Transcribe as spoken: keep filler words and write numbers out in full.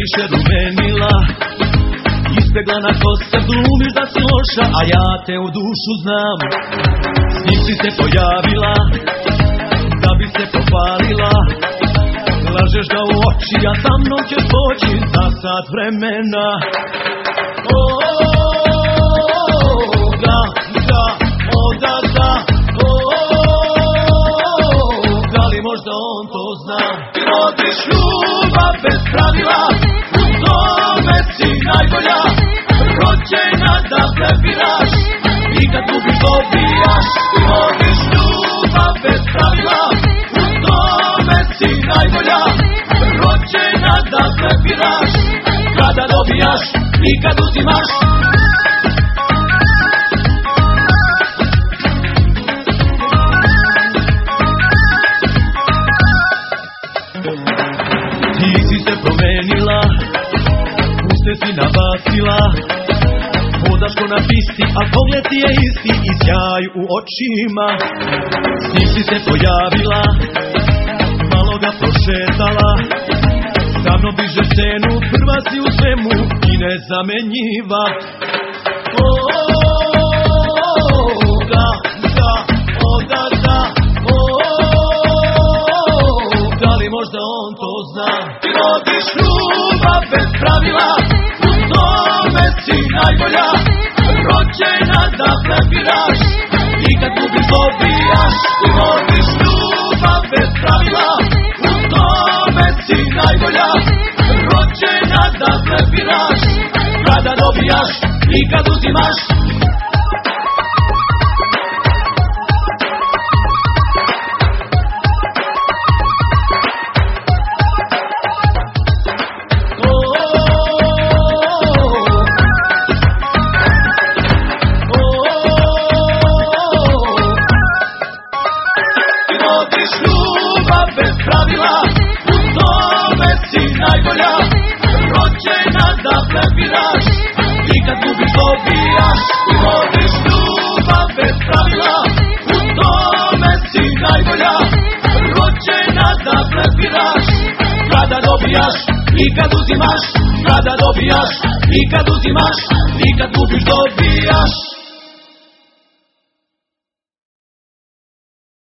previše rumenila, ispeglana kosa, glumiš da si loša, a ja te u dušu znam. S njim si se pojavila, da bi se pohvalila, lažeš da u oči, a sa mnom ćeš poći za sat vremena. O, da, da, o, da, da, o, da li možda on to zna? Ti rodiš ljubav bez pravila, u tome si najbolja, rođena da prebiraš, i kad gubiš dobijaš. Ti rodiš ljubav bez pravila, u tome si najbolja, rođena da prebiraš, kada dobijaš i kad uzimaš. Ti si se promenila, uste si nabacila, hodaš ko na pisti, a pogled ti je isti i sjaj u očima. S njim si se pojavila, malo ga prošetala, sa mnom diže scenu, prva si u svemu i nezamenjiva. O, da, da, o, da, da, o, da li možda on to zna? Ti rodiš ljubav bez pravila, u tome si najbolja, rođena da prebiraš, i kad gubiš dobijaš. Ti rodiš ljubav bez pravila, u tome si najbolja, rođena da prebiraš, kada dobijaš i kad uzimaš. Najbolja, rođena da prebiraš, i kad gubiš dobijaš. Ti vodiš ljubav bez pravila, u tome si najbolja, rođena da prebiraš, kada dobijaš i kad uzimaš, kada dobijaš i kad uzimaš, i kad gubiš dobijaš.